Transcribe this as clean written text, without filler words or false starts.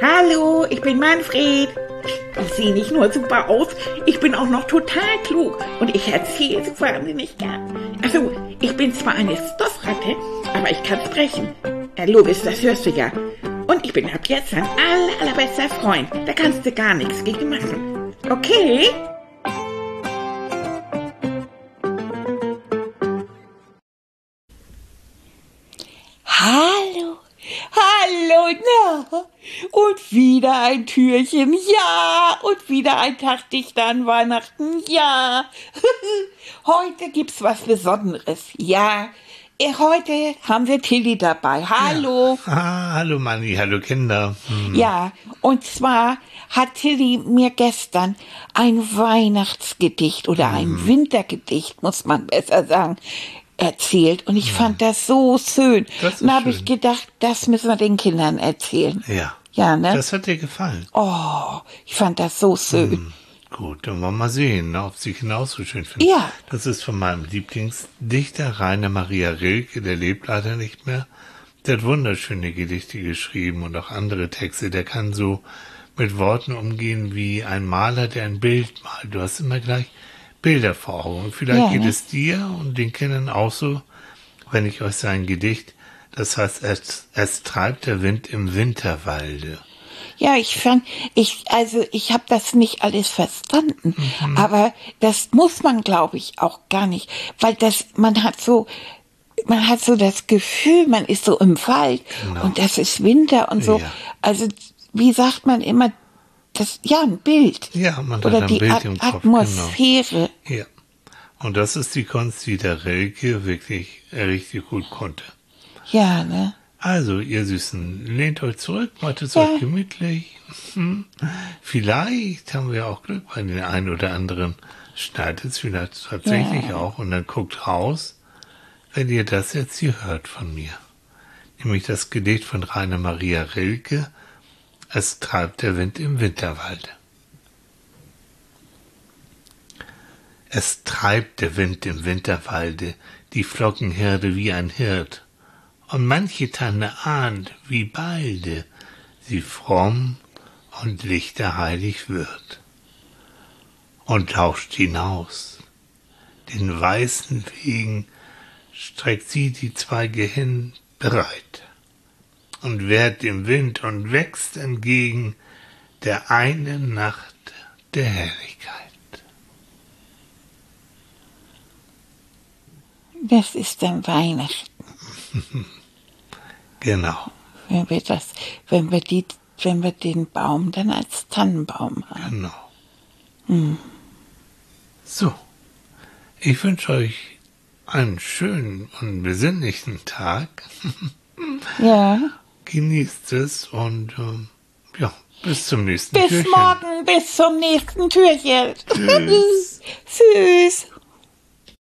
Hallo, ich bin Manfred. Ich sehe nicht nur super aus, ich bin auch noch total klug und ich erzähle so wahnsinnig gern. Also, ich bin zwar eine Stoffratte, aber ich kann sprechen. Lovis, das hörst du ja. Und ich bin ab jetzt dein allerbester Freund. Da kannst du gar nichts gegen machen. Okay? Hallo, na, und wieder ein Türchen, ja, und wieder ein Tag dichter an Weihnachten, ja. Heute gibt's was Besonderes, ja. Heute haben wir Tilly dabei, hallo. Ja. Hallo Manni, hallo Kinder. Ja, und zwar hat Tilly mir gestern ein Weihnachtsgedicht oder ein Wintergedicht, muss man besser sagen, erzählt. Und ich fand das so schön. Dann habe ich gedacht, das müssen wir den Kindern erzählen. Ja. Ja, ne? Das hat dir gefallen. Oh, ich fand das so schön. Gut, dann wollen wir mal sehen, ob sie genauso schön finden. Ja. Das ist von meinem Lieblingsdichter Rainer Maria Rilke, der lebt leider nicht mehr. Der hat wunderschöne Gedichte geschrieben und auch andere Texte. Der kann so mit Worten umgehen wie ein Maler, der ein Bild malt. Du hast immer gleich Bilder vor Augen. Vielleicht geht es dir und den Kindern auch so, wenn ich euch sein Gedicht, das heißt, es treibt der Wind im Winterwalde. Ja, ich habe das nicht alles verstanden, aber das muss man, glaube ich, auch gar nicht, weil man hat so das Gefühl, man ist so im Wald und das ist Winter und so. Ja. Also, wie sagt man immer, ein Bild. Ja, man oder hat ein Bild im Kopf. Atmosphäre. Genau. Ja. Und das ist die Kunst, die der Rilke wirklich richtig gut konnte. Ja, ne? Also, ihr Süßen, lehnt euch zurück, macht es euch gemütlich. Vielleicht haben wir auch Glück bei den einen oder anderen. Schneidet es vielleicht tatsächlich auch und dann guckt raus, wenn ihr das jetzt hier hört von mir. Nämlich das Gedicht von Rainer Maria Rilke, Es treibt der Wind im Winterwalde. Es treibt der Wind im Winterwalde, die Flockenherde wie ein Hirt, und manche Tanne ahnt, wie balde sie fromm und lichterheilig wird. Und lauscht hinaus, den weißen Wegen streckt sie die Zweige hin bereit und wehrt dem Wind und wächst entgegen der einen Nacht der Herrlichkeit. Das ist dann Weihnachten. Genau. Wenn wir den Baum dann als Tannenbaum haben. Genau. So, ich wünsche euch einen schönen und besinnlichen Tag. Ja. Genießt es und bis zum nächsten Türchen. Bis morgen, bis zum nächsten Türchen. Tschüss. Tschüss.